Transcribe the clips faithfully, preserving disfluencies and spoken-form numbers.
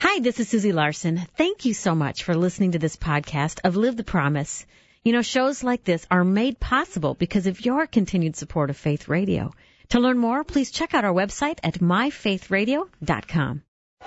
Hi, this is Susie Larson. Thank you so much for listening to this podcast of Live the Promise. You know, shows like this are made possible because of your continued support of Faith Radio. To learn more, please check out our website at my faith radio dot com.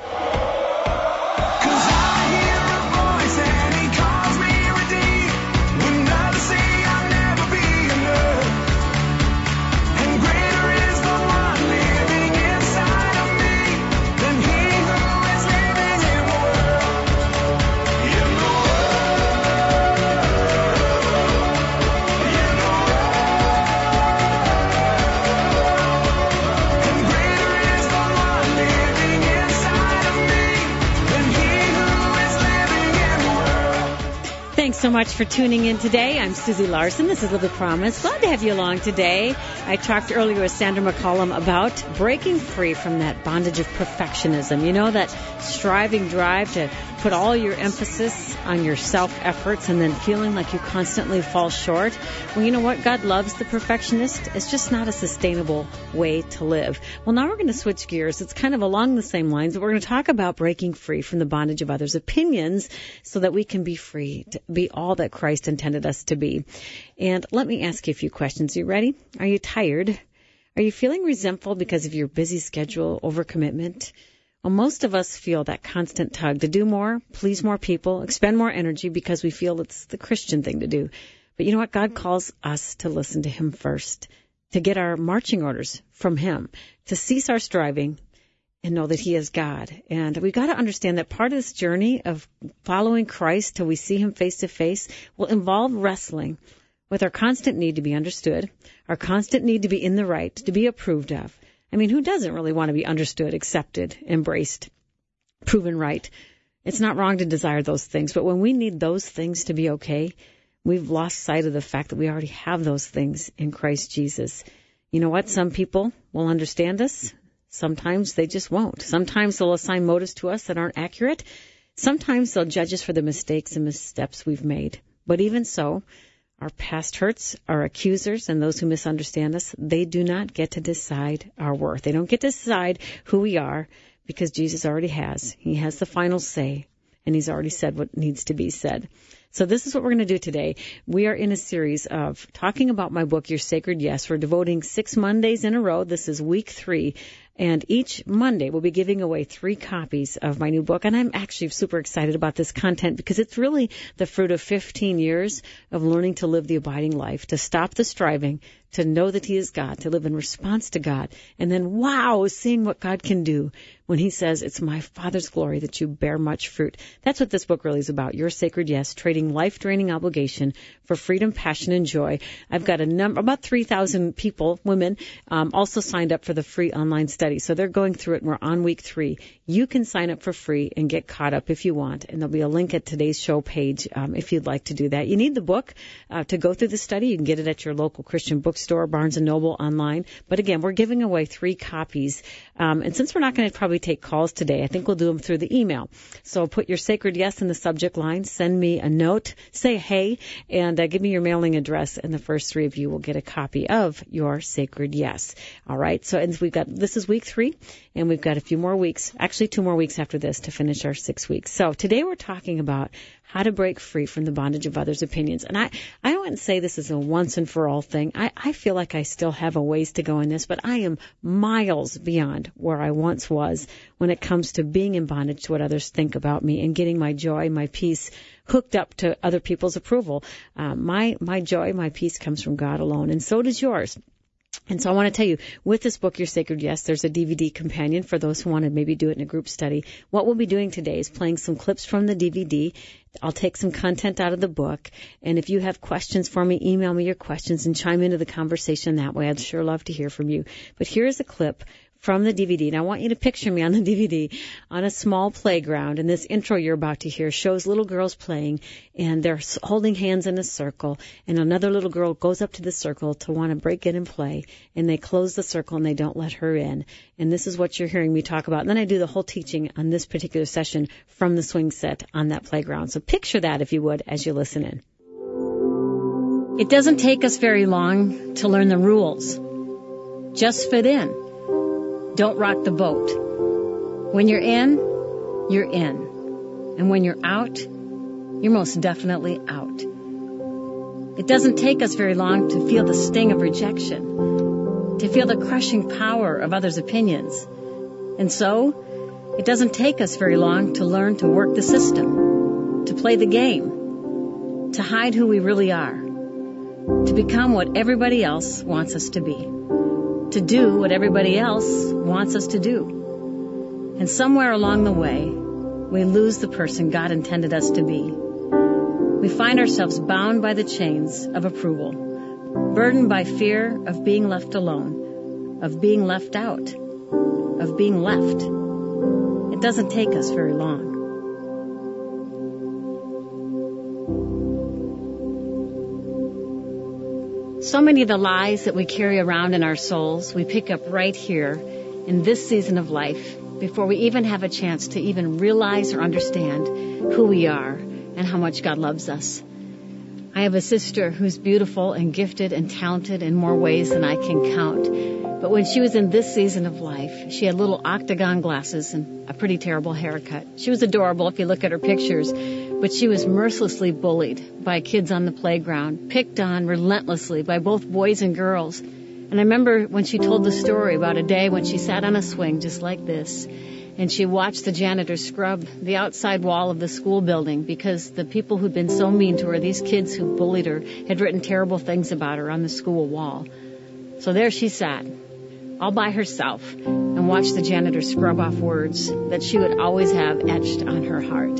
Thanks so much for tuning in today. I'm Susie Larson. This is Live the Promise. Glad to have you along today. I talked earlier with Sandra McCollum about breaking free from that bondage of perfectionism. You know, that striving drive to put all your emphasis on your self-efforts and then feeling like you constantly fall short. Well, you know what? God loves the perfectionist. It's just not a sustainable way to live. Well, now we're going to switch gears. It's kind of along the same lines, but we're going to talk about breaking free from the bondage of others' opinions so that we can be free to be all that Christ intended us to be. And let me ask you a few questions. Are you ready? Are you tired? Are you feeling resentful because of your busy schedule, overcommitment? Well, most of us feel that constant tug to do more, please more people, expend more energy because we feel it's the Christian thing to do. But you know what? God calls us to listen to Him first, to get our marching orders from Him, to cease our striving and know that He is God. And we've got to understand that part of this journey of following Christ till we see Him face to face will involve wrestling with our constant need to be understood, our constant need to be in the right, to be approved of. I mean, who doesn't really want to be understood, accepted, embraced, proven right? It's not wrong to desire those things, but when we need those things to be okay, we've lost sight of the fact that we already have those things in Christ Jesus. You know what? Some people will understand us. Sometimes they just won't. Sometimes they'll assign motives to us that aren't accurate. Sometimes they'll judge us for the mistakes and missteps we've made. But even so, our past hurts, our accusers, and those who misunderstand us, they do not get to decide our worth. They don't get to decide who we are because Jesus already has. He has the final say, and He's already said what needs to be said. So this is what we're going to do today. We are in a series of talking about my book, Your Sacred Yes. We're devoting six Mondays in a row. This is week three. And each Monday we'll be giving away three copies of my new book. And I'm actually super excited about this content because it's really the fruit of fifteen years of learning to live the abiding life, to stop the striving, to know that He is God, to live in response to God. And then, wow, seeing what God can do when He says, it's my Father's glory that you bear much fruit. That's what this book really is about. Your Sacred Yes, trading life-draining obligation for freedom, passion, and joy. I've got a number, about three thousand people, women, um, also signed up for the free online study. So they're going through it, and we're on week three. You can sign up for free and get caught up if you want, and there'll be a link at today's show page um, if you'd like to do that. You need the book uh, to go through the study. You can get it at your local Christian bookstore, Barnes and Noble, online. But again, we're giving away three copies. Um, and since we're not going to probably take calls today, I think we'll do them through the email. So put your sacred yes in the subject line. Send me a note. Say hey, and uh, give me your mailing address, and the first three of you will get a copy of Your Sacred Yes. All right. So and we've got this is week three, and we've got a few more weeks, actually two more weeks after this to finish our six weeks. So today we're talking about how to break free from the bondage of others' opinions. And I, I wouldn't say this is a once and for all thing. I, I feel like I still have a ways to go in this, but I am miles beyond where I once was when it comes to being in bondage to what others think about me and getting my joy, my peace hooked up to other people's approval. Um, my, my joy, my peace comes from God alone, and so does yours. And so I want to tell you, with this book, Your Sacred Yes, there's a D V D companion for those who want to maybe do it in a group study. What we'll be doing today is playing some clips from the D V D. I'll take some content out of the book. And if you have questions for me, email me your questions and chime into the conversation that way. I'd sure love to hear from you. But here's a clip from the D V D. And I want you to picture me on the D V D on a small playground. And this intro you're about to hear shows little girls playing, and they're holding hands in a circle. And another little girl goes up to the circle to want to break in and play. And they close the circle and they don't let her in. And this is what you're hearing me talk about. And then I do the whole teaching on this particular session from the swing set on that playground. So picture that, if you would, as you listen in. It doesn't take us very long to learn the rules. Just fit in. Don't rock the boat. When you're in, you're in. And when you're out, you're most definitely out. It doesn't take us very long to feel the sting of rejection, to feel the crushing power of others' opinions. And so, it doesn't take us very long to learn to work the system, to play the game, to hide who we really are, to become what everybody else wants us to be, to do what everybody else wants us to do. And somewhere along the way, we lose the person God intended us to be. We find ourselves bound by the chains of approval, burdened by fear of being left alone, of being left out, of being left. It doesn't take us very long. So many of the lies that we carry around in our souls, we pick up right here in this season of life before we even have a chance to even realize or understand who we are and how much God loves us. I have a sister who's beautiful and gifted and talented in more ways than I can count. But when she was in this season of life, she had little octagon glasses and a pretty terrible haircut. She was adorable if you look at her pictures, but she was mercilessly bullied by kids on the playground, picked on relentlessly by both boys and girls. And I remember when she told the story about a day when she sat on a swing just like this, and she watched the janitor scrub the outside wall of the school building because the people who'd been so mean to her, these kids who bullied her, had written terrible things about her on the school wall. So there she sat, all by herself, and watched the janitor scrub off words that she would always have etched on her heart.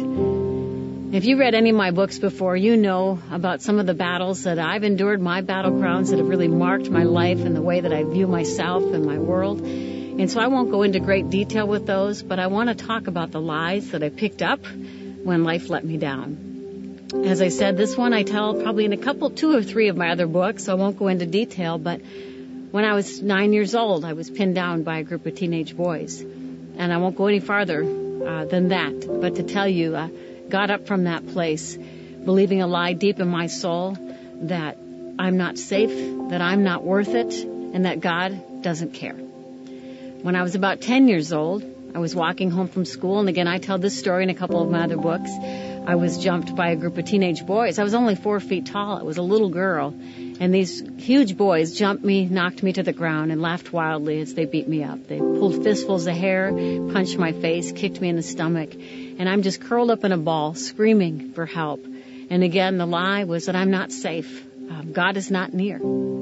If you read any of my books before, you know about some of the battles that I've endured, my battlegrounds that have really marked my life and the way that I view myself and my world. And so I won't go into great detail with those, but I want to talk about the lies that I picked up when life let me down. As I said, this one I tell probably in a couple, two or three of my other books, so I won't go into detail, but when I was nine years old, I was pinned down by a group of teenage boys. And I won't go any farther uh, than that, but to tell you, uh, got up from that place, believing a lie deep in my soul that I'm not safe, that I'm not worth it, and that God doesn't care. When I was about ten years old, I was walking home from school, and again, I tell this story in a couple of my other books. I was jumped by a group of teenage boys. I was only four feet tall. I was a little girl, and these huge boys jumped me, knocked me to the ground, and laughed wildly as they beat me up. They pulled fistfuls of hair, punched my face, kicked me in the stomach, and I'm just curled up in a ball, screaming for help. And again, the lie was that I'm not safe. Uh, God is not near.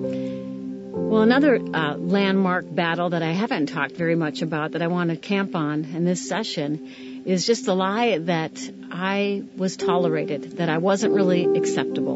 Well, another uh, landmark battle that I haven't talked very much about that I want to camp on in this session is just the lie that I was tolerated, that I wasn't really acceptable.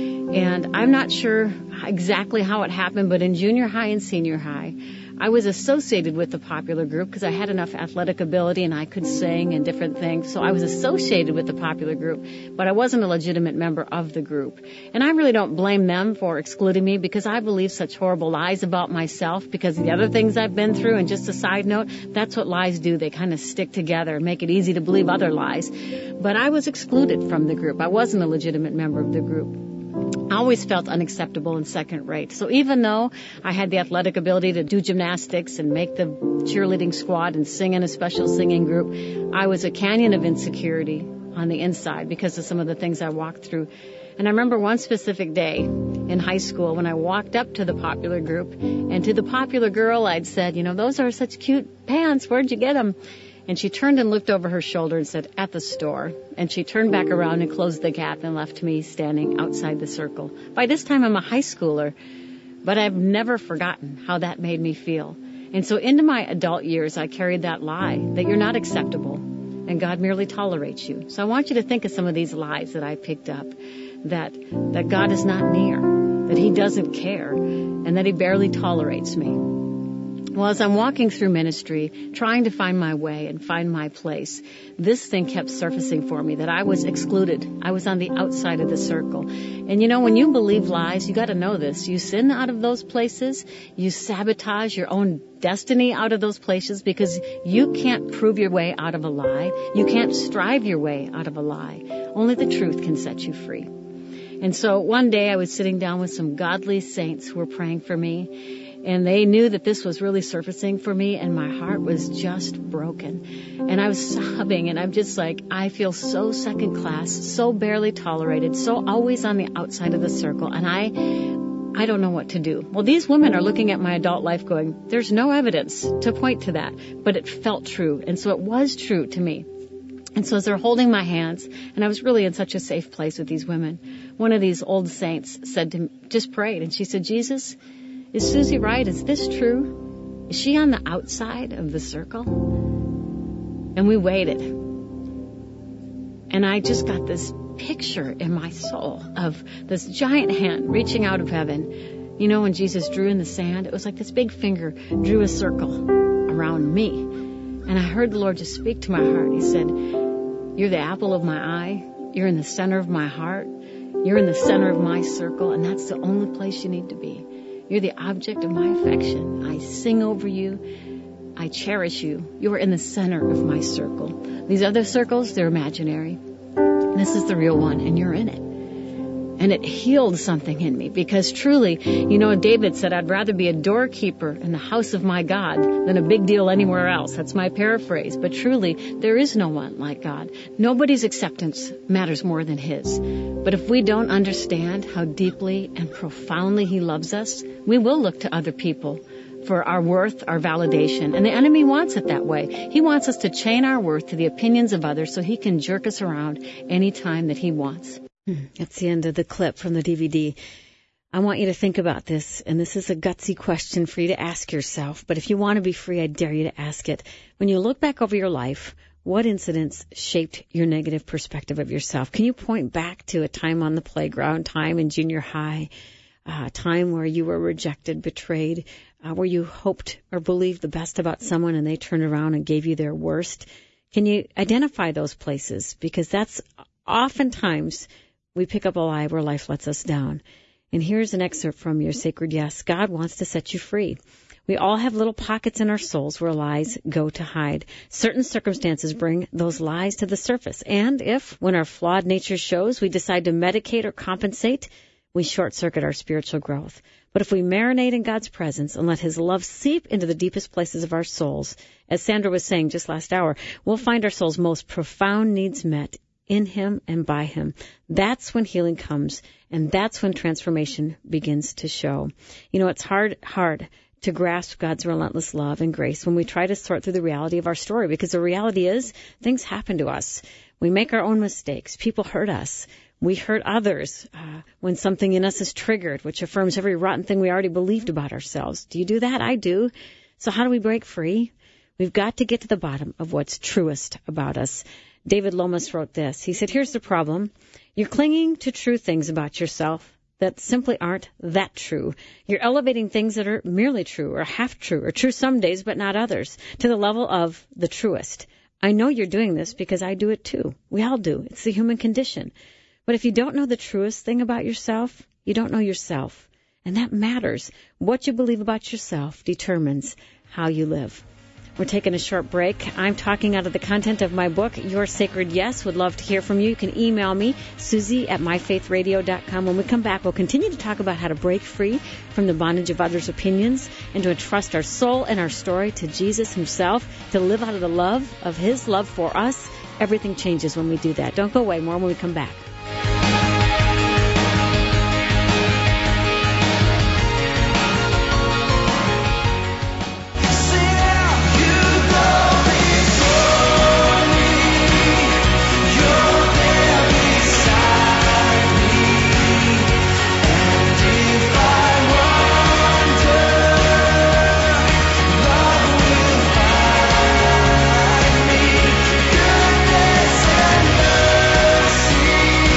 And I'm not sure exactly how it happened, but in junior high and senior high, I was associated with the popular group because I had enough athletic ability and I could sing and different things. So I was associated with the popular group, but I wasn't a legitimate member of the group. And I really don't blame them for excluding me because I believe such horrible lies about myself because of the other things I've been through. And just a side note, that's what lies do. They kind of stick together and make it easy to believe other lies. But I was excluded from the group. I wasn't a legitimate member of the group. I always felt unacceptable and second rate. So even though I had the athletic ability to do gymnastics and make the cheerleading squad and sing in a special singing group, I was a canyon of insecurity on the inside because of some of the things I walked through. And I remember one specific day in high school when I walked up to the popular group, and to the popular girl I'd said, you know, those are such cute pants. Where'd you get them? And she turned and looked over her shoulder and said, at the store. And she turned back around and closed the gap and left me standing outside the circle. By this time, I'm a high schooler, but I've never forgotten how that made me feel. And so into my adult years, I carried that lie that you're not acceptable and God merely tolerates you. So I want you to think of some of these lies that I picked up, that, that God is not near, that He doesn't care, and that He barely tolerates me. Well, as I'm walking through ministry, trying to find my way and find my place, this thing kept surfacing for me, that I was excluded. I was on the outside of the circle. And you know, when you believe lies, you got to know this. You sin out of those places. You sabotage your own destiny out of those places because you can't prove your way out of a lie. You can't strive your way out of a lie. Only the truth can set you free. And so one day I was sitting down with some godly saints who were praying for me. And they knew that this was really surfacing for me, and my heart was just broken. And I was sobbing, and I'm just like, I feel so second class, so barely tolerated, so always on the outside of the circle, and I I don't know what to do. Well, these women are looking at my adult life going, there's no evidence to point to that, but it felt true, and so it was true to me. And so as they're holding my hands, and I was really in such a safe place with these women, one of these old saints said to me, just prayed, and she said, Jesus, is Susie right? Is this true? Is she on the outside of the circle? And we waited. And I just got this picture in my soul of this giant hand reaching out of heaven. You know, when Jesus drew in the sand, it was like this big finger drew a circle around me. And I heard the Lord just speak to my heart. He said, you're the apple of my eye. You're in the center of my heart. You're in the center of my circle, and that's the only place you need to be. You're the object of my affection. I sing over you. I cherish you. You're in the center of my circle. These other circles, they're imaginary. This is the real one, and you're in it. And it healed something in me, because truly, you know, David said, I'd rather be a doorkeeper in the house of my God than a big deal anywhere else. That's my paraphrase. But truly, there is no one like God. Nobody's acceptance matters more than his. But if we don't understand how deeply and profoundly he loves us, we will look to other people for our worth, our validation. And the enemy wants it that way. He wants us to chain our worth to the opinions of others so he can jerk us around anytime that he wants. That's the end of the clip from the D V D. I want you to think about this, and this is a gutsy question for you to ask yourself, but if you want to be free, I dare you to ask it. When you look back over your life, what incidents shaped your negative perspective of yourself? Can you point back to a time on the playground, time in junior high, a time where you were rejected, betrayed, uh, where you hoped or believed the best about someone and they turned around and gave you their worst? Can you identify those places? Because that's oftentimes we pick up a lie where life lets us down. And here's an excerpt from Your Sacred Yes. God wants to set you free. We all have little pockets in our souls where lies go to hide. Certain circumstances bring those lies to the surface. And if, when our flawed nature shows, we decide to medicate or compensate, we short-circuit our spiritual growth. But if we marinate in God's presence and let his love seep into the deepest places of our souls, as Sandra was saying just last hour, we'll find our soul's most profound needs met in him and by him. That's when healing comes, and that's when transformation begins to show. You know, it's hard, hard to grasp God's relentless love and grace when we try to sort through the reality of our story, because the reality is things happen to us. We make our own mistakes. People hurt us. We hurt others uh, when something in us is triggered, which affirms every rotten thing we already believed about ourselves. Do you do that? I do. So how do we break free? We've got to get to the bottom of what's truest about us. David Lomas wrote this. He said, here's the problem. You're clinging to true things about yourself that simply aren't that true. You're elevating things that are merely true or half true or true some days but not others to the level of the truest. I know you're doing this because I do it too. We all do. It's the human condition. But if you don't know the truest thing about yourself, you don't know yourself. And that matters. What you believe about yourself determines how you live. We're taking a short break. I'm talking out of the content of my book, Your Sacred Yes. Would love to hear from you. You can email me, Susie at my faith radio dot com. When we come back, we'll continue to talk about how to break free from the bondage of others' opinions and to entrust our soul and our story to Jesus himself, to live out of the love of his love for us. Everything changes when we do that. Don't go away. More when we come back. Goodness and mercy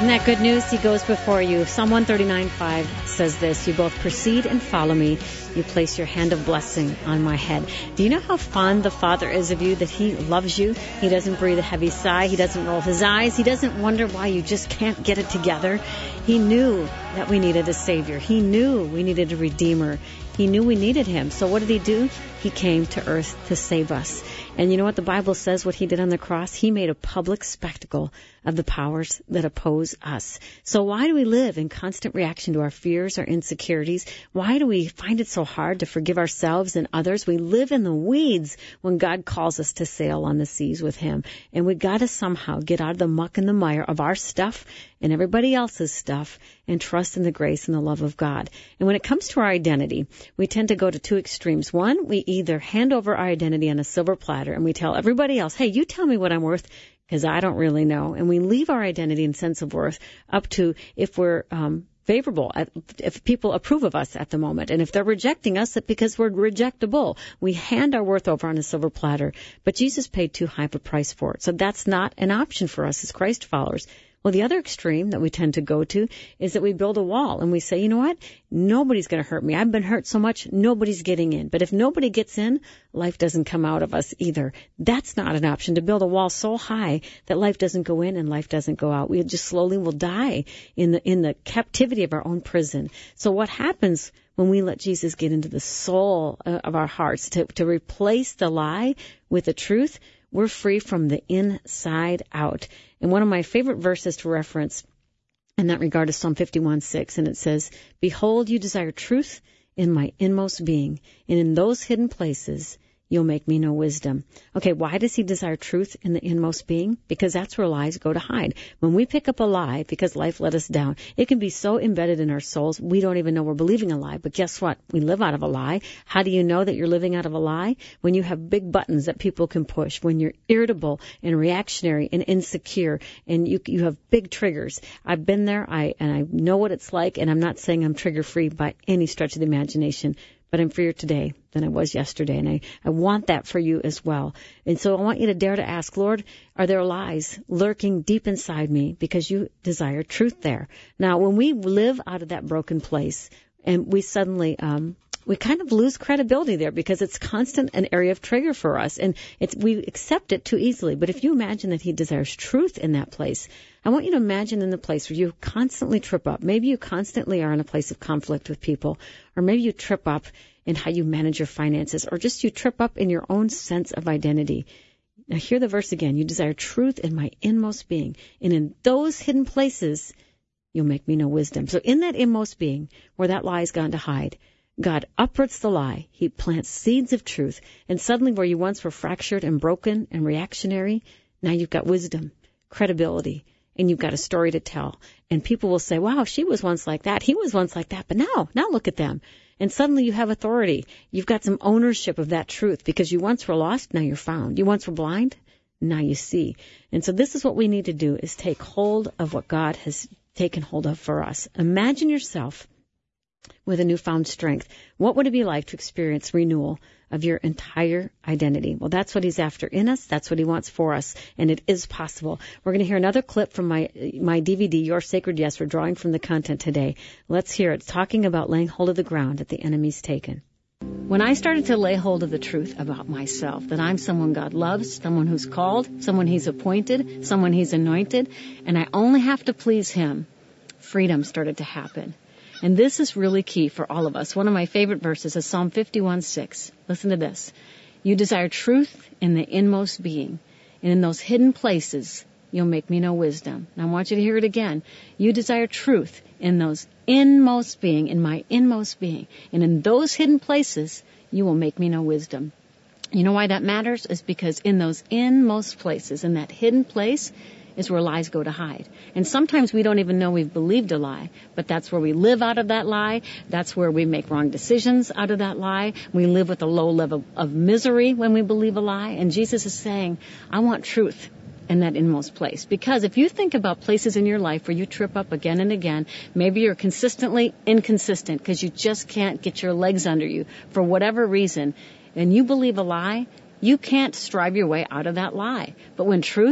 that good news? He goes before you. Psalm one thirty-nine five says this, you both proceed and follow me. You place your hand of blessing on my head. Do you know how fond the Father is of you, that He loves you? He doesn't breathe a heavy sigh. He doesn't roll His eyes. He doesn't wonder why you just can't get it together. He knew that we needed a Savior. He knew we needed a Redeemer. He knew we needed Him. So what did He do? He came to earth to save us. And you know what the Bible says, what He did on the cross? He made a public spectacle of the powers that oppose us. So why do we live in constant reaction to our fears, our insecurities? Why do we find it so hard to forgive ourselves and others? We live in the weeds when God calls us to sail on the seas with Him. And we got to somehow get out of the muck and the mire of our stuff and everybody else's stuff and trust in the grace and the love of God. And when it comes to our identity, we tend to go to two extremes. One, we either hand over our identity on a silver platter and we tell everybody else, hey, you tell me what I'm worth, because I don't really know. And we leave our identity and sense of worth up to if we're um, favorable, if people approve of us at the moment. And if they're rejecting us, it's because we're rejectable. We hand our worth over on a silver platter. But Jesus paid too high of a price for it. So that's not an option for us as Christ followers. Well, the other extreme that we tend to go to is that we build a wall and we say, you know what? Nobody's going to hurt me. I've been hurt so much, nobody's getting in. But if nobody gets in, life doesn't come out of us either. That's not an option, to build a wall so high that life doesn't go in and life doesn't go out. We just slowly will die in the in the captivity of our own prison. So what happens when we let Jesus get into the soul of our hearts to, to replace the lie with the truth? We're free from the inside out. And one of my favorite verses to reference in that regard is Psalm fifty-one six, and it says, behold, you desire truth in my inmost being, and in those hidden places you'll make me know wisdom. Okay, why does He desire truth in the inmost being? Because that's where lies go to hide. When we pick up a lie because life let us down, it can be so embedded in our souls, we don't even know we're believing a lie. But guess what? We live out of a lie. How do you know that you're living out of a lie? When you have big buttons that people can push, when you're irritable and reactionary and insecure, and you you have big triggers. I've been there, I and I know what it's like, and I'm not saying I'm trigger-free by any stretch of the imagination. But I'm freer today than I was yesterday, and I, I want that for you as well. And so I want you to dare to ask, Lord, are there lies lurking deep inside me because you desire truth there? Now, when we live out of that broken place and we suddenly um, we kind of lose credibility there because it's constant an area of trigger for us, and it's we accept it too easily. But if you imagine that He desires truth in that place, I want you to imagine in the place where you constantly trip up. Maybe you constantly are in a place of conflict with people, or maybe you trip up in how you manage your finances, or just you trip up in your own sense of identity. Now hear the verse again. You desire truth in my inmost being, and in those hidden places you'll make me know wisdom. So in that inmost being where that lie has gone to hide, God uproots the lie. He plants seeds of truth, and suddenly where you once were fractured and broken and reactionary, now you've got wisdom, credibility, and you've got a story to tell. And people will say, wow, she was once like that. He was once like that. But now, now look at them. And suddenly you have authority. You've got some ownership of that truth because you once were lost, now you're found. You once were blind, now you see. And so this is what we need to do, is take hold of what God has taken hold of for us. Imagine yourself with a newfound strength. What would it be like to experience renewal of your entire identity? Well, that's what He's after in us. That's what He wants for us, and it is possible. We're going to hear another clip from my my D V D, Your Sacred Yes. We're drawing from the content today. Let's hear it, talking about laying hold of the ground that the enemy's taken. When I started to lay hold of the truth about myself, that I'm someone God loves, someone who's called, someone He's appointed, someone He's anointed, and I only have to please Him, freedom started to happen. And this is really key for all of us. One of my favorite verses is Psalm fifty-one six. Listen to this. You desire truth in the inmost being, and in those hidden places you'll make me know wisdom. Now I want you to hear it again. You desire truth in those inmost being, in my inmost being, and in those hidden places you will make me know wisdom. You know why that matters? Is because in those inmost places, in that hidden place, is where lies go to hide. And sometimes we don't even know we've believed a lie, but that's where we live out of that lie. That's where we make wrong decisions out of that lie. We live with a low level of misery when we believe a lie. And Jesus is saying, I want truth in that inmost place. Because if you think about places in your life where you trip up again and again, maybe you're consistently inconsistent because you just can't get your legs under you for whatever reason, and you believe a lie, you can't strive your way out of that lie. But when truth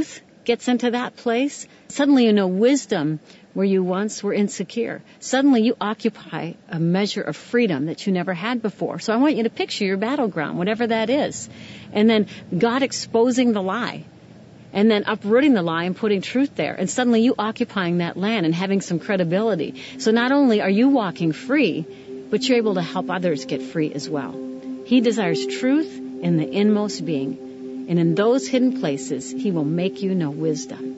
gets into that place, suddenly you know wisdom where you once were insecure. Suddenly you occupy a measure of freedom that you never had before. So I want you to picture your battleground, whatever that is. And then God exposing the lie. And then uprooting the lie and putting truth there. And suddenly you occupying that land and having some credibility. So not only are you walking free, but you're able to help others get free as well. He desires truth in the inmost being. And in those hidden places, He will make you know wisdom.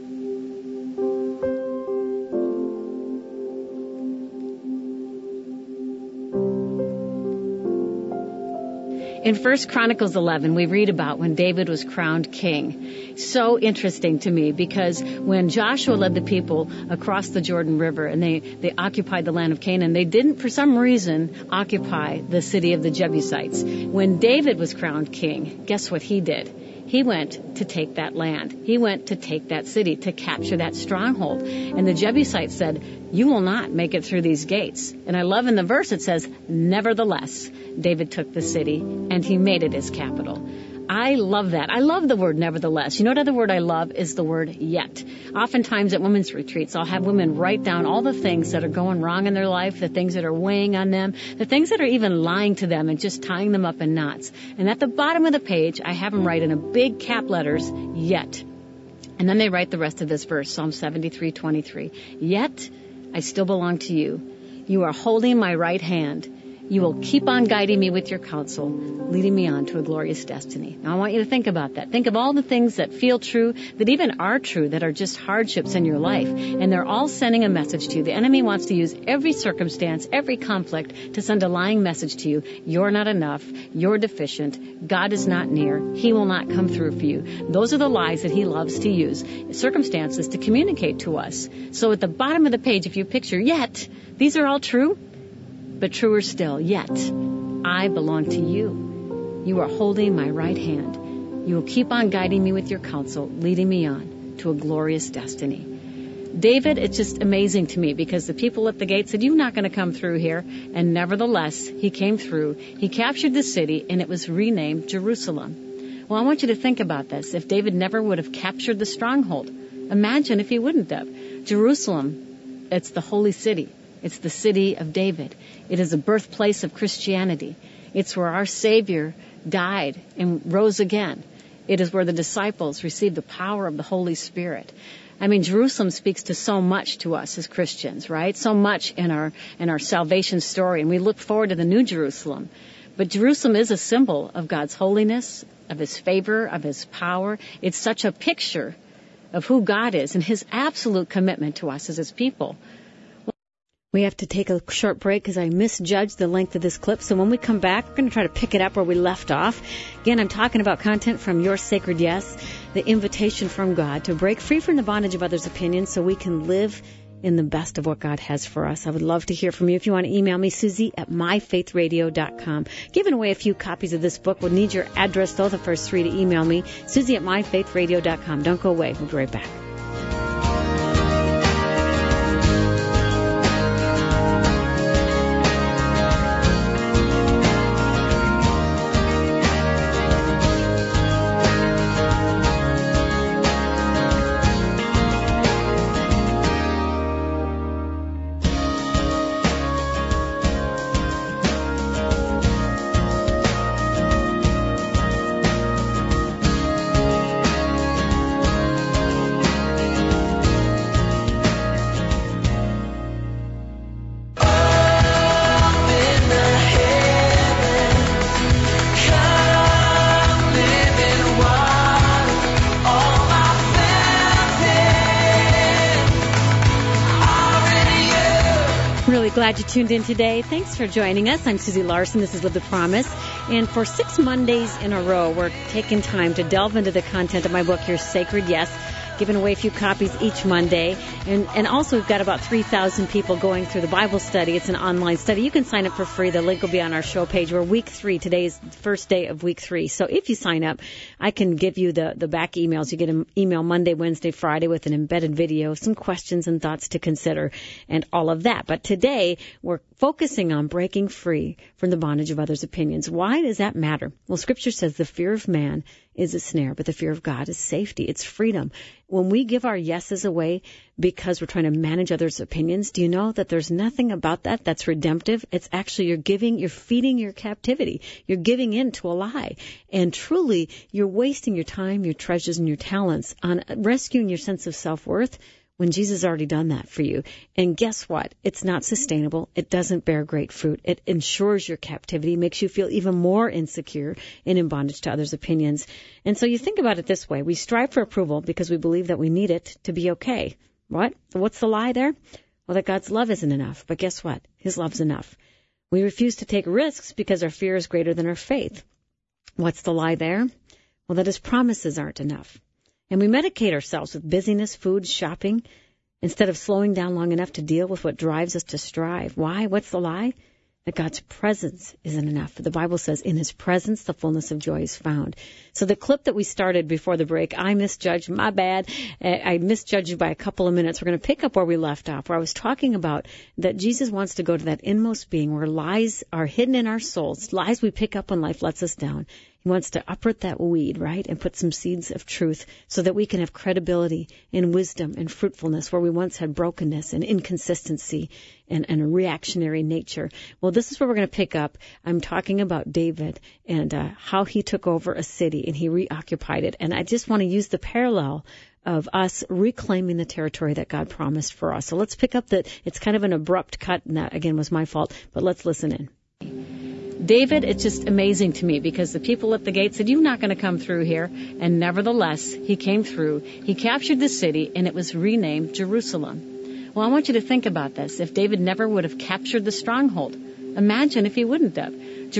In First Chronicles eleven, we read about when David was crowned king. So interesting to me, because when Joshua led the people across the Jordan River and they, they occupied the land of Canaan, they didn't, for some reason, occupy the city of the Jebusites. When David was crowned king, guess what he did? He went to take that land. He went to take that city, to capture that stronghold. And the Jebusites said, you will not make it through these gates. And I love in the verse it says, nevertheless, David took the city and he made it his capital. I love that. I love the word nevertheless. You know what other word I love is the word yet. Oftentimes at women's retreats, I'll have women write down all the things that are going wrong in their life, the things that are weighing on them, the things that are even lying to them and just tying them up in knots. And at the bottom of the page, I have them write in a big cap letters, yet. And then they write the rest of this verse, Psalm seventy-three twenty-three. Yet I still belong to you. You are holding my right hand. You will keep on guiding me with your counsel, leading me on to a glorious destiny. Now, I want you to think about that. Think of all the things that feel true, that even are true, that are just hardships in your life. And they're all sending a message to you. The enemy wants to use every circumstance, every conflict to send a lying message to you. You're not enough. You're deficient. God is not near. He will not come through for you. Those are the lies that he loves to use, circumstances, to communicate to us. So at the bottom of the page, if you picture, yet, these are all true. But truer still, yet, I belong to you. You are holding my right hand. You will keep on guiding me with your counsel, leading me on to a glorious destiny. David, it's just amazing to me because the people at the gate said, you're not going to come through here. And nevertheless, he came through. He captured the city and it was renamed Jerusalem. Well, I want you to think about this. If David never would have captured the stronghold, imagine if he wouldn't have. Jerusalem, it's the holy city. It's the city of David. It is the birthplace of Christianity. It's where our Savior died and rose again. It is where the disciples received the power of the Holy Spirit. I mean, Jerusalem speaks to so much to us as Christians, right? So much in our in our salvation story, and we look forward to the New Jerusalem. But Jerusalem is a symbol of God's holiness, of His favor, of His power. It's such a picture of who God is and His absolute commitment to us as His people. We have to take a short break because I misjudged the length of this clip. So when we come back, we're going to try to pick it up where we left off. Again, I'm talking about content from Your Sacred Yes, the invitation from God to break free from the bondage of others' opinions so we can live in the best of what God has for us. I would love to hear from you. If you want to email me, Susie at my faith radio dot com. Giving away a few copies of this book. We'll need your address, though, the first three to email me, Susie at my faith radio dot com. Don't go away. We'll be right back. Glad you tuned in today. Thanks for joining us. I'm Susie Larson. This is Live the Promise. And for six Mondays in a row, we're taking time to delve into the content of my book, Your Sacred Yes, giving away a few copies each Monday. And, and also, we've got about three thousand people going through the Bible study. It's an online study. You can sign up for free. The link will be on our show page. We're week three. Today is the first day of week three. So if you sign up, I can give you the, the back emails. You get an email Monday, Wednesday, Friday with an embedded video, some questions and thoughts to consider, and all of that. But today, we're focusing on breaking free from the bondage of others' opinions. Why does that matter? Well, Scripture says the fear of man is a snare, but the fear of God is safety. It's freedom. When we give our yeses away because we're trying to manage others' opinions, do you know that there's nothing about that that's redemptive? It's actually you're giving, you're feeding your captivity. You're giving in to a lie. And truly, you're wasting your time, your treasures, and your talents on rescuing your sense of self-worth when Jesus has already done that for you. And guess what? It's not sustainable. It doesn't bear great fruit. It ensures your captivity, makes you feel even more insecure and in bondage to others' opinions. And so you think about it this way. We strive for approval because we believe that we need it to be okay. What? What's the lie there? Well, that God's love isn't enough. But guess what? His love's enough. We refuse to take risks because our fear is greater than our faith. What's the lie there? Well, that his promises aren't enough. And we medicate ourselves with busyness, food, shopping, instead of slowing down long enough to deal with what drives us to strive. Why? What's the lie? That God's presence isn't enough. The Bible says, in his presence, the fullness of joy is found. So the clip that we started before the break, I misjudged, my bad. I misjudged you by a couple of minutes. We're going to pick up where we left off, where I was talking about that Jesus wants to go to that inmost being where lies are hidden in our souls, lies we pick up when life lets us down. He wants to uproot that weed, right, and put some seeds of truth so that we can have credibility and wisdom and fruitfulness where we once had brokenness and inconsistency and, and a reactionary nature. Well, this is where we're going to pick up. I'm talking about David and uh, how he took over a city and he reoccupied it. And I just want to use the parallel of us reclaiming the territory that God promised for us. So let's pick up that. It's kind of an abrupt cut, and that, again, was my fault, but let's listen in. David, it's just amazing to me because the people at the gate said, you're not going to come through here. And nevertheless, he came through. He captured the city, and it was renamed Jerusalem. Well, I want you to think about this. If David never would have captured the stronghold, imagine if he wouldn't have.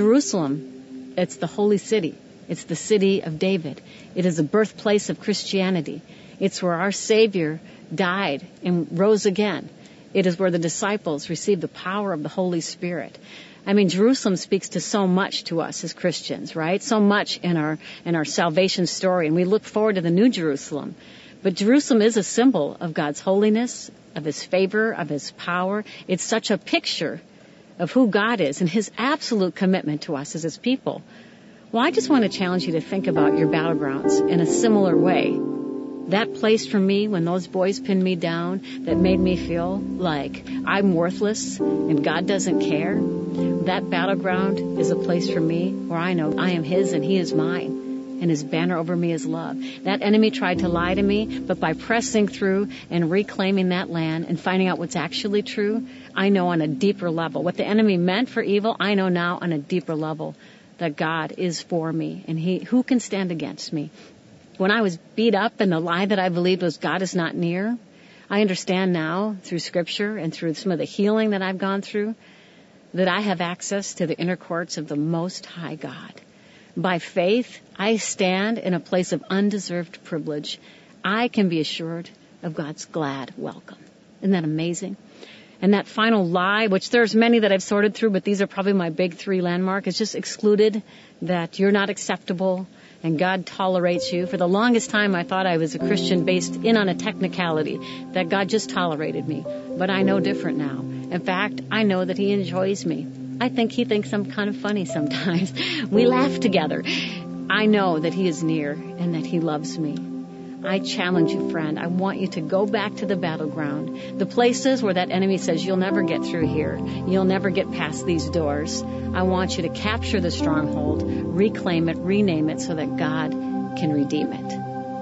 Jerusalem, it's the holy city. It's the city of David. It is the birthplace of Christianity. It's where our Savior died and rose again. It is where the disciples received the power of the Holy Spirit. I mean, Jerusalem speaks to so much to us as Christians, right? So much in our in our salvation story, and we look forward to the New Jerusalem. But Jerusalem is a symbol of God's holiness, of his favor, of his power. It's such a picture of who God is and his absolute commitment to us as his people. Well, I just want to challenge you to think about your battlegrounds in a similar way. That place for me when those boys pinned me down that made me feel like I'm worthless and God doesn't care, that battleground is a place for me where I know I am his and he is mine, and his banner over me is love. That enemy tried to lie to me, but by pressing through and reclaiming that land and finding out what's actually true, I know on a deeper level. What the enemy meant for evil, I know now on a deeper level that God is for me, and he who can stand against me? When I was beat up and the lie that I believed was God is not near, I understand now through Scripture and through some of the healing that I've gone through that I have access to the inner courts of the Most High God. By faith, I stand in a place of undeserved privilege. I can be assured of God's glad welcome. Isn't that amazing? And that final lie, which there's many that I've sorted through, but these are probably my big three landmark, is just excluded, that you're not acceptable and God tolerates you. For the longest time, I thought I was a Christian based in on a technicality, that God just tolerated me. But I know different now. In fact, I know that he enjoys me. I think he thinks I'm kind of funny sometimes. We laugh together. I know that he is near and that he loves me. I challenge you, friend. I want you to go back to the battleground, the places where that enemy says, you'll never get through here. You'll never get past these doors. I want you to capture the stronghold, reclaim it, rename it so that God can redeem it.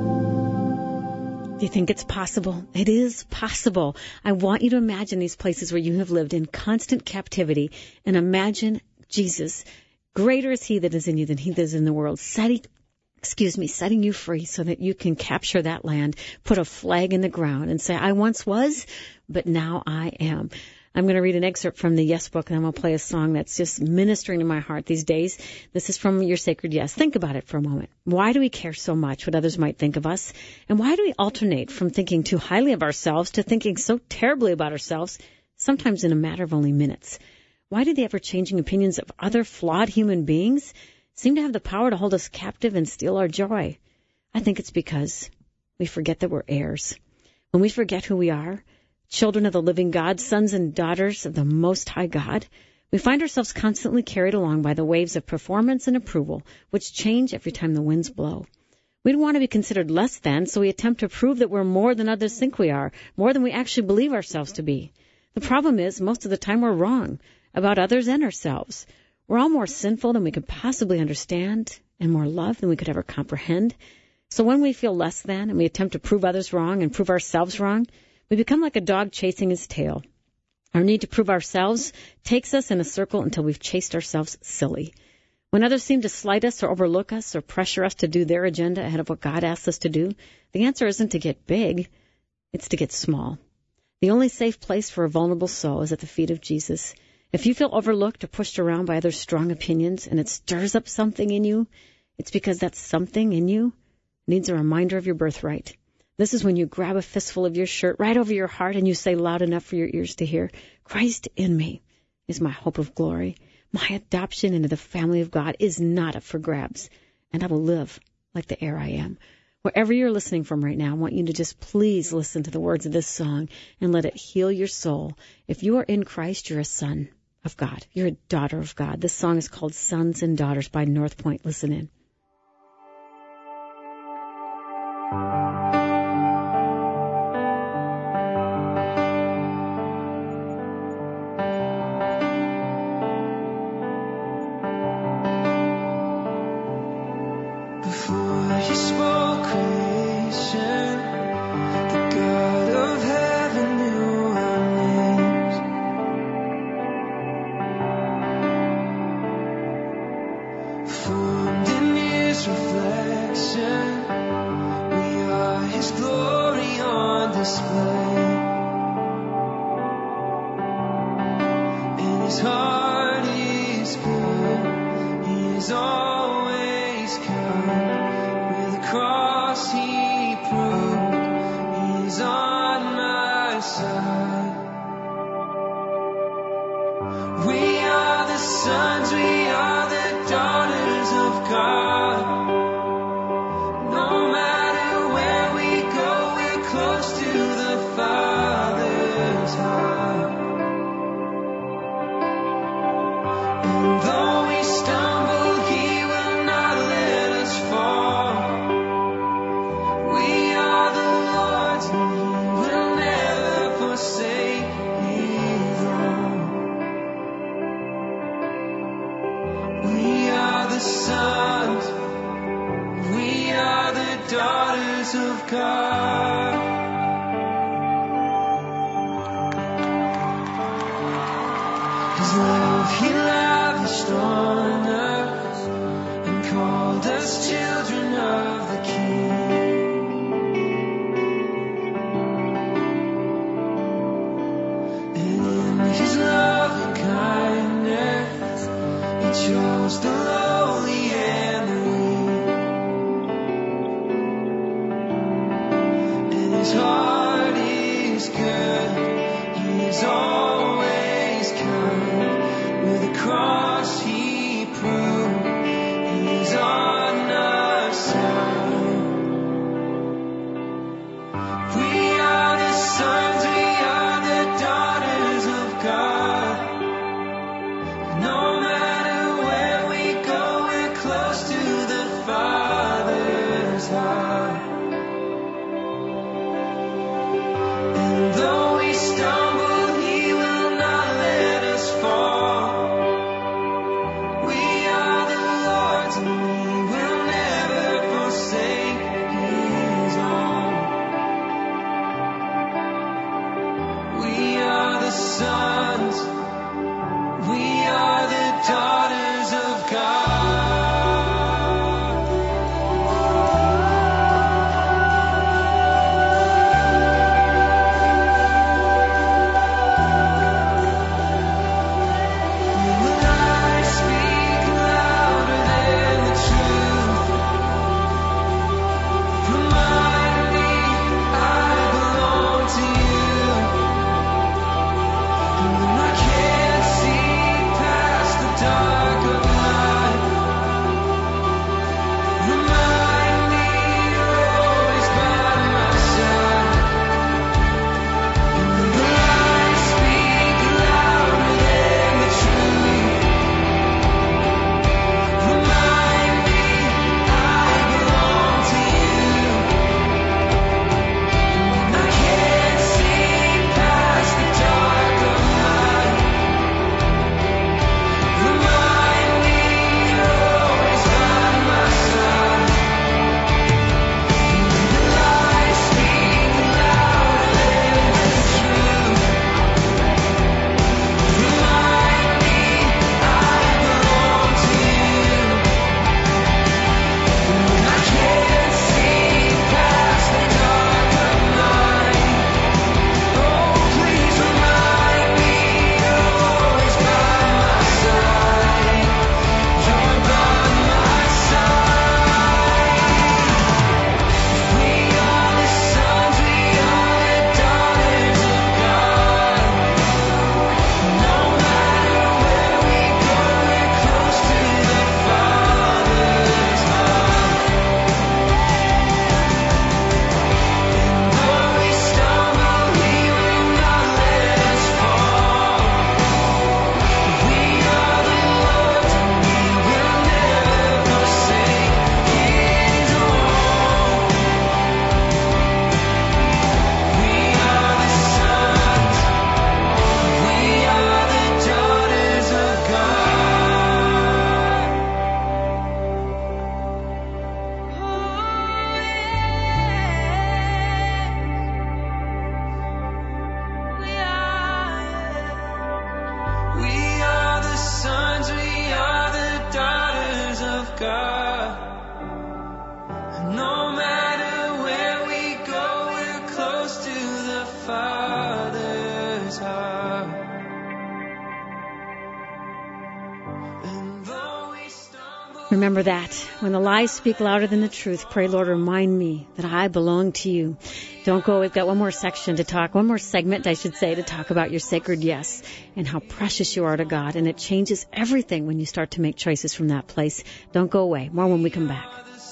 Do you think it's possible? It is possible. I want you to imagine these places where you have lived in constant captivity, and imagine Jesus. Greater is he that is in you than he that is in the world, setting excuse me, setting you free so that you can capture that land, put a flag in the ground and say, I once was, but now I am. I'm going to read an excerpt from the Yes book, and I'm going to play a song that's just ministering to my heart these days. This is from Your Sacred Yes. Think about it for a moment. Why do we care so much what others might think of us? And why do we alternate from thinking too highly of ourselves to thinking so terribly about ourselves, sometimes in a matter of only minutes? Why do the ever-changing opinions of other flawed human beings seem to have the power to hold us captive and steal our joy? I think it's because we forget that we're heirs. When we forget who we are, children of the living God, sons and daughters of the Most High God, we find ourselves constantly carried along by the waves of performance and approval, which change every time the winds blow. We don't want to be considered less than, so we attempt to prove that we're more than others think we are, more than we actually believe ourselves to be. The problem is, most of the time we're wrong about others and ourselves. We're all more sinful than we could possibly understand, and more loved than we could ever comprehend. So when we feel less than, and we attempt to prove others wrong and prove ourselves wrong, we become like a dog chasing his tail. Our need to prove ourselves takes us in a circle until we've chased ourselves silly. When others seem to slight us or overlook us or pressure us to do their agenda ahead of what God asks us to do, the answer isn't to get big, it's to get small. The only safe place for a vulnerable soul is at the feet of Jesus. If you feel overlooked or pushed around by others' strong opinions and it stirs up something in you, it's because that something in you needs a reminder of your birthright. This is when you grab a fistful of your shirt right over your heart and you say loud enough for your ears to hear, Christ in me is my hope of glory. My adoption into the family of God is not up for grabs, and I will live like the heir I am. Wherever you're listening from right now, I want you to just please listen to the words of this song and let it heal your soul. If you are in Christ, you're a son of God. You're a daughter of God. This song is called Sons and Daughters by North Point. Listen in. No matter where we go, Remember that. When the lies speak louder than the truth, pray, Lord, remind me that I belong to you. Don't go. We've got one more section to talk, one more segment, I should say, to talk about your sacred yes and how precious you are to God. And it changes everything when you start to make choices from that place. Don't go away. More when we come back.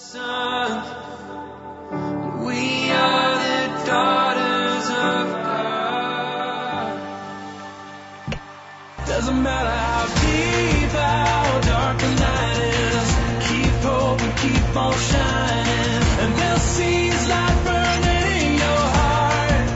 We are the daughters of God. Doesn't matter how deep, how dark the night is, keep hope and keep on shining, and they'll see His light burning in your heart.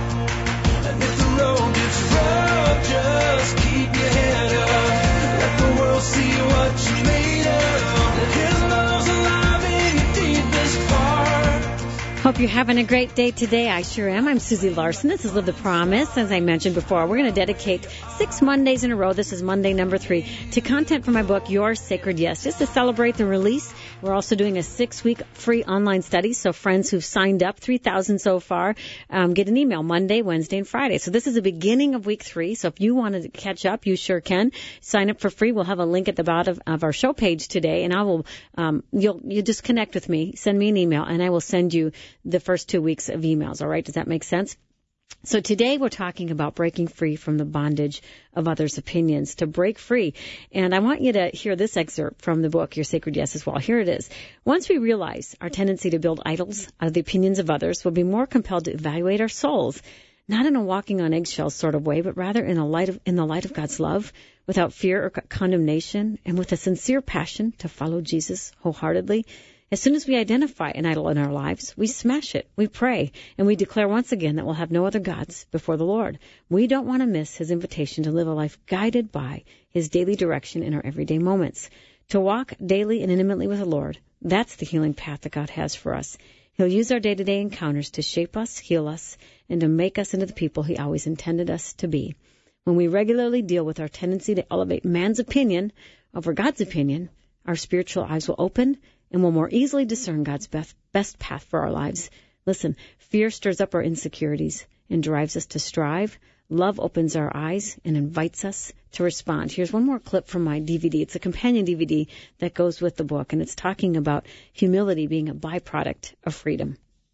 And if the road gets rough, just keep your head up. Let the world see what you're made of. His love's alive in your deepest part. Hope you're having a great day today. I sure am. I'm Susie Larson. This is Live the Promise. As I mentioned before, we're going to dedicate six Mondays in a row. This is Monday number three to content from my book, Your Sacred Yes, just to celebrate the release. We're also doing a six-week free online study. So friends who've signed up, three thousand so far, um, get an email Monday, Wednesday, and Friday. So this is the beginning of week three. So if you want to catch up, you sure can. Sign up for free. We'll have a link at the bottom of our show page today, and I will. Um, you'll you just connect with me, send me an email, and I will send you the first two weeks of emails. All right? Does that make sense? So today we're talking about breaking free from the bondage of others' opinions, to break free. And I want you to hear this excerpt from the book, Your Sacred Yes, as well. Here it is. Once we realize our tendency to build idols out of the opinions of others, we'll be more compelled to evaluate our souls, not in a walking on eggshells sort of way, but rather in a light of, in the light of God's love, without fear or condemnation, and with a sincere passion to follow Jesus wholeheartedly. As soon as we identify an idol in our lives, we smash it, we pray, and we declare once again that we'll have no other gods before the Lord. We don't want to miss His invitation to live a life guided by His daily direction in our everyday moments. To walk daily and intimately with the Lord, that's the healing path that God has for us. He'll use our day-to-day encounters to shape us, heal us, and to make us into the people He always intended us to be. When we regularly deal with our tendency to elevate man's opinion over God's opinion, our spiritual eyes will open and will more easily discern God's best, best path for our lives. Listen, fear stirs up our insecurities and drives us to strive. Love opens our eyes and invites us to respond. Here's one more clip from my D V D. It's a companion D V D that goes with the book, and it's talking about humility being a byproduct of freedom.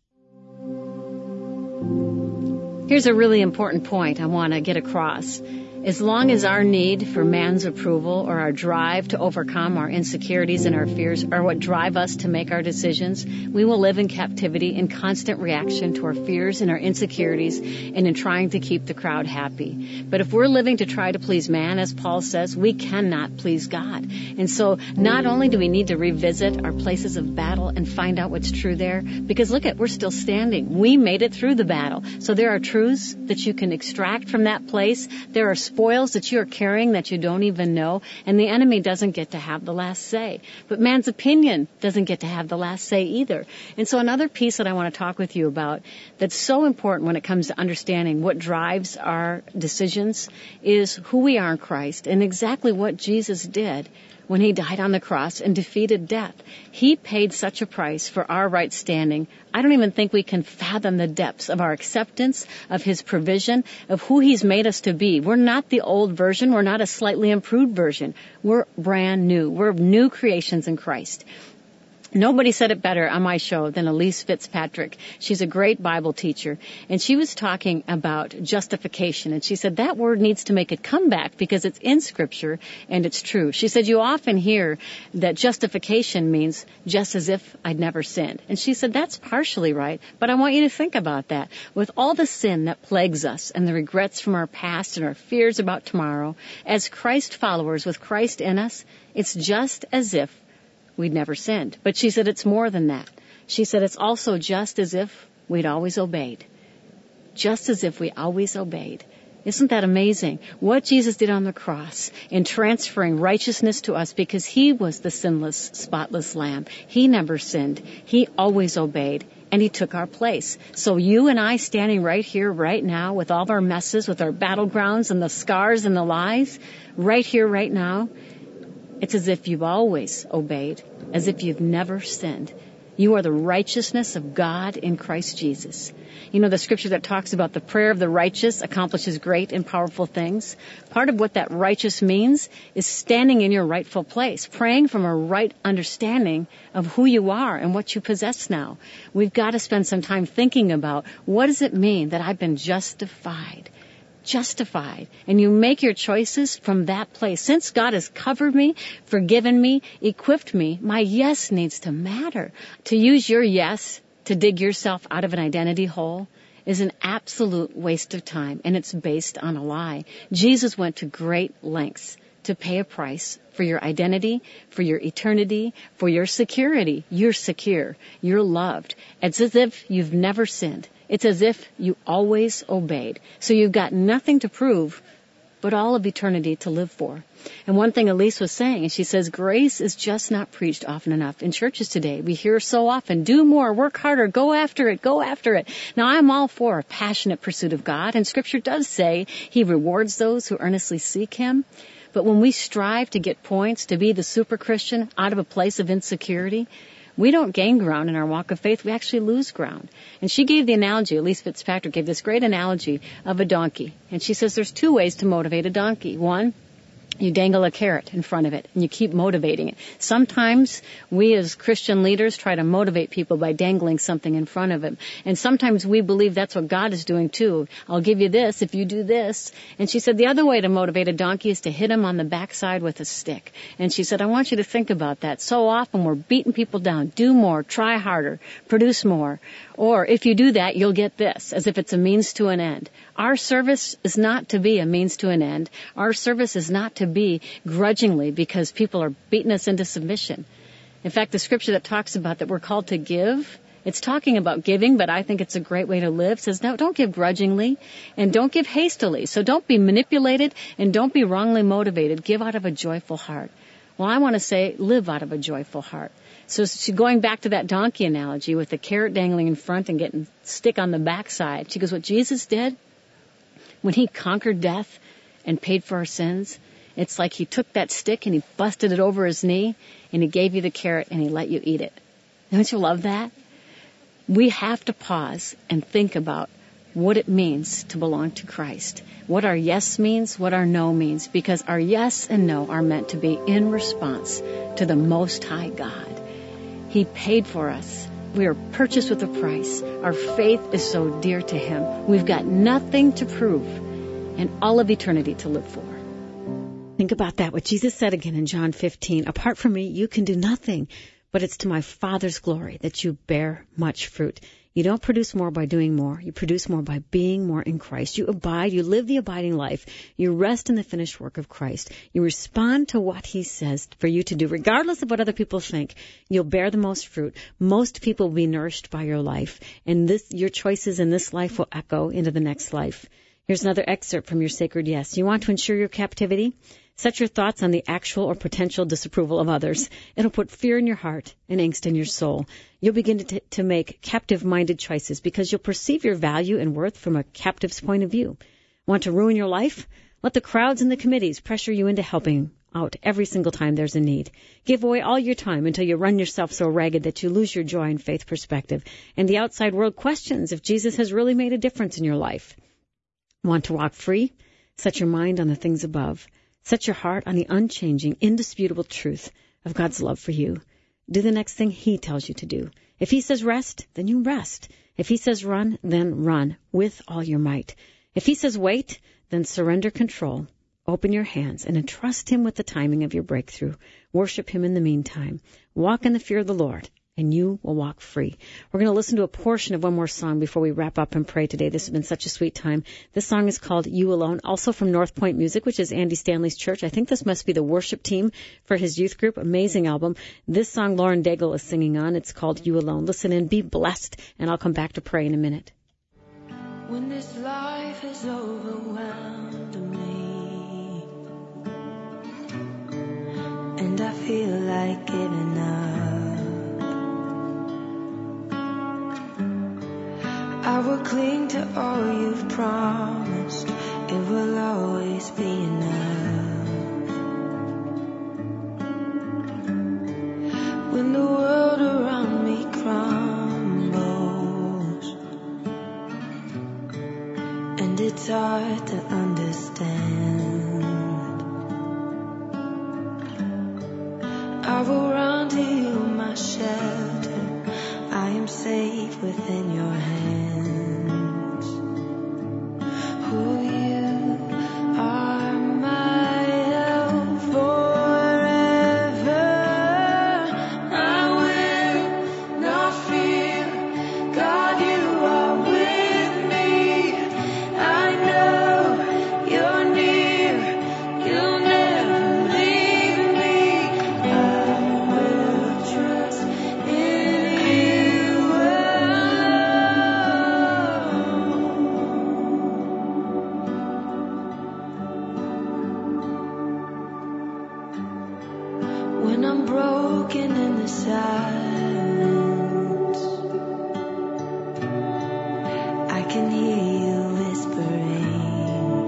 Here's a really important point I want to get across. As long as our need for man's approval or our drive to overcome our insecurities and our fears are what drive us to make our decisions, we will live in captivity in constant reaction to our fears and our insecurities and in trying to keep the crowd happy. But if we're living to try to please man, as Paul says, we cannot please God. And so not only do we need to revisit our places of battle and find out what's true there, because look at, we're still standing. We made it through the battle. So there are truths that you can extract from that place. There are spoils that you are carrying that you don't even know, and the enemy doesn't get to have the last say. But man's opinion doesn't get to have the last say either. And so another piece that I want to talk with you about that's so important when it comes to understanding what drives our decisions is who we are in Christ and exactly what Jesus did when He died on the cross and defeated death. He paid such a price for our right standing. I don't even think we can fathom the depths of our acceptance, of His provision, of who He's made us to be. We're not the old version. We're not a slightly improved version. We're brand new. We're new creations in Christ. Nobody said it better on my show than Elise Fitzpatrick. She's a great Bible teacher, and she was talking about justification, and she said that word needs to make a comeback because it's in Scripture and it's true. She said you often hear that justification means just as if I'd never sinned. And she said that's partially right, but I want you to think about that. With all the sin that plagues us and the regrets from our past and our fears about tomorrow, as Christ followers with Christ in us, it's just as if we'd never sinned. But she said it's more than that. She said it's also just as if we'd always obeyed. Just as if we always obeyed. Isn't that amazing? What Jesus did on the cross in transferring righteousness to us because He was the sinless, spotless Lamb. He never sinned. He always obeyed. And He took our place. So you and I standing right here, right now, with all of our messes, with our battlegrounds and the scars and the lies, right here, right now, it's as if you've always obeyed, as if you've never sinned. You are the righteousness of God in Christ Jesus. You know, the scripture that talks about the prayer of the righteous accomplishes great and powerful things. Part of what that righteous means is standing in your rightful place, praying from a right understanding of who you are and what you possess now. We've got to spend some time thinking about, what does it mean that I've been justified? Justified. And you make your choices from that place. Since God has covered me, forgiven me, equipped me, my yes needs to matter. To use your yes to dig yourself out of an identity hole is an absolute waste of time, and it's based on a lie. Jesus went to great lengths to pay a price for your identity, for your eternity, for your security. You're secure. You're loved. It's as if you've never sinned. It's as if you always obeyed. So you've got nothing to prove, but all of eternity to live for. And one thing Elise was saying, and she says, grace is just not preached often enough in churches today. We hear so often, do more, work harder, go after it, go after it. Now, I'm all for a passionate pursuit of God, and Scripture does say He rewards those who earnestly seek Him. But when we strive to get points, to be the super Christian out of a place of insecurity, we don't gain ground in our walk of faith. We actually lose ground. And she gave the analogy, Elise Fitzpatrick gave this great analogy of a donkey. And she says there's two ways to motivate a donkey. One, you dangle a carrot in front of it, and you keep motivating it. Sometimes we as Christian leaders try to motivate people by dangling something in front of them. And sometimes we believe that's what God is doing too. I'll give you this if you do this. And she said the other way to motivate a donkey is to hit him on the backside with a stick. And she said, I want you to think about that. So often we're beating people down. Do more, try harder, produce more. Or if you do that, you'll get this, as if it's a means to an end. Our service is not to be a means to an end. Our service is not to be grudgingly because people are beating us into submission. In fact, the scripture that talks about that we're called to give, it's talking about giving, but I think it's a great way to live. It says, no, don't give grudgingly and don't give hastily. So don't be manipulated and don't be wrongly motivated. Give out of a joyful heart. Well, I want to say live out of a joyful heart. So she, going back to that donkey analogy with the carrot dangling in front and getting stick on the backside, she goes, what Jesus did when He conquered death and paid for our sins, it's like He took that stick and He busted it over His knee and He gave you the carrot and He let you eat it. Don't you love that? We have to pause and think about what it means to belong to Christ, what our yes means, what our no means, because our yes and no are meant to be in response to the Most High God. He paid for us. We are purchased with a price. Our faith is so dear to Him. We've got nothing to prove and all of eternity to live for. Think about that, what Jesus said again in John fifteen. Apart from me, you can do nothing, but it's to my Father's glory that you bear much fruit. You don't produce more by doing more. You produce more by being more in Christ. You abide. You live the abiding life. You rest in the finished work of Christ. You respond to what He says for you to do, regardless of what other people think. You'll bear the most fruit. Most people will be nourished by your life. And this, your choices in this life will echo into the next life. Here's another excerpt from your sacred yes. You want to ensure your captivity? Set your thoughts on the actual or potential disapproval of others. It'll put fear in your heart and angst in your soul. You'll begin to, t- to make captive-minded choices because you'll perceive your value and worth from a captive's point of view. Want to ruin your life? Let the crowds and the committees pressure you into helping out every single time there's a need. Give away all your time until you run yourself so ragged that you lose your joy and faith perspective. And the outside world questions if Jesus has really made a difference in your life. Want to walk free? Set your mind on the things above. Set your heart on the unchanging, indisputable truth of God's love for you. Do the next thing He tells you to do. If He says rest, then you rest. If He says run, then run with all your might. If He says wait, then surrender control. Open your hands and entrust Him with the timing of your breakthrough. Worship Him in the meantime. Walk in the fear of the Lord, and you will walk free. We're going to listen to a portion of one more song before we wrap up and pray today. This has been such a sweet time. This song is called You Alone, also from North Point Music, which is Andy Stanley's church. I think this must be the worship team for his youth group. Amazing album. This song Lauren Daigle is singing on. It's called You Alone. Listen and be blessed, and I'll come back to pray in a minute. When this life has overwhelmed me and I feel like giving up, I will cling to all you've promised. It will always be enough. When the world around me cries start to understand. I will run to you, my shelter. I am safe within your hands. Who you are, my help forever. I will not fear. God, you are with me. I know you're near. You'll never leave me. I will trust in you alone. When I'm broken in the silence, I can hear you whispering.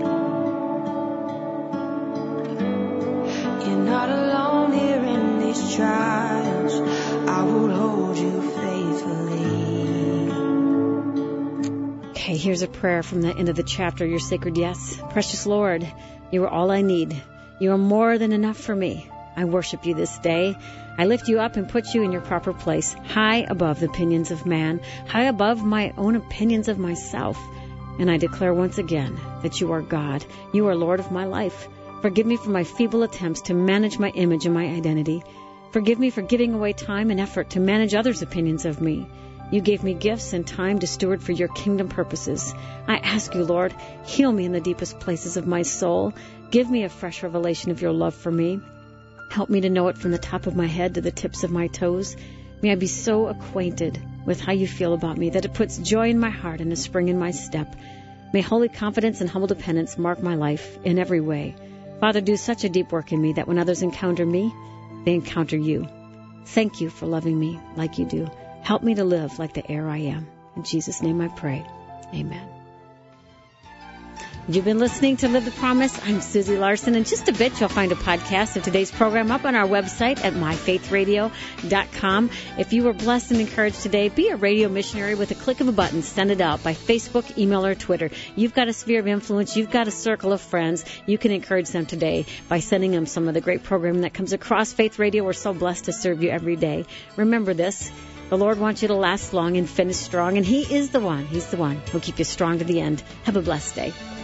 You're not alone here in these trials. I will hold you faithfully. Okay, here's a prayer from the end of the chapter, Your Sacred Yes. Precious Lord, you are all I need. You are more than enough for me. I worship you this day. I lift you up and put you in your proper place, high above the opinions of man, high above my own opinions of myself. And I declare once again that you are God. You are Lord of my life. Forgive me for my feeble attempts to manage my image and my identity. Forgive me for giving away time and effort to manage others' opinions of me. You gave me gifts and time to steward for your kingdom purposes. I ask you, Lord, heal me in the deepest places of my soul. Give me a fresh revelation of your love for me. Help me to know it from the top of my head to the tips of my toes. May I be so acquainted with how you feel about me that it puts joy in my heart and a spring in my step. May holy confidence and humble dependence mark my life in every way. Father, do such a deep work in me that when others encounter me, they encounter you. Thank you for loving me like you do. Help me to live like the air I am. In Jesus' name I pray. Amen. You've been listening to Live the Promise. I'm Susie Larson. In just a bit, you'll find a podcast of today's program up on our website at my faith radio dot com. If you were blessed and encouraged today, be a radio missionary with a click of a button. Send it out by Facebook, email, or Twitter. You've got a sphere of influence. You've got a circle of friends. You can encourage them today by sending them some of the great programming that comes across Faith Radio. We're so blessed to serve you every day. Remember this. The Lord wants you to last long and finish strong, and He is the one. He's the one who'll keep you strong to the end. Have a blessed day.